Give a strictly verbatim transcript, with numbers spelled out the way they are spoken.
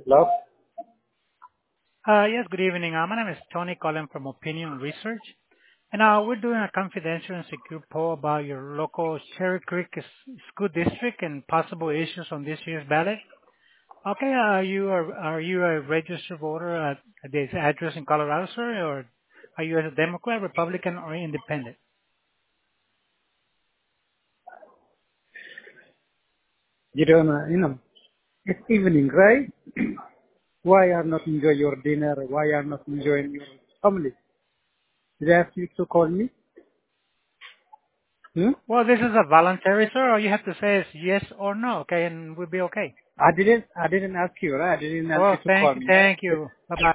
Hello? Uh, yes, good evening. Uh, my name is Tony calling from Opinion Research. And uh, we're doing a confidential and secure poll about your local Cherry Creek s- School District and possible issues on this year's ballot. Okay, uh, are you a, are you a registered voter at, at this address in Colorado, sir, or are you a Democrat, Republican, or Independent? You don't, uh, you know, it's evening, right? Why are not enjoy your dinner? Why are not enjoying your family? Did I ask you to call me? Hmm? Well, this is a voluntary, sir. All you have to say is yes or no, okay, and we'll be okay. I didn't, I didn't ask you, right? I didn't ask you Well, to thank call you, me, thank right? you. Bye-bye.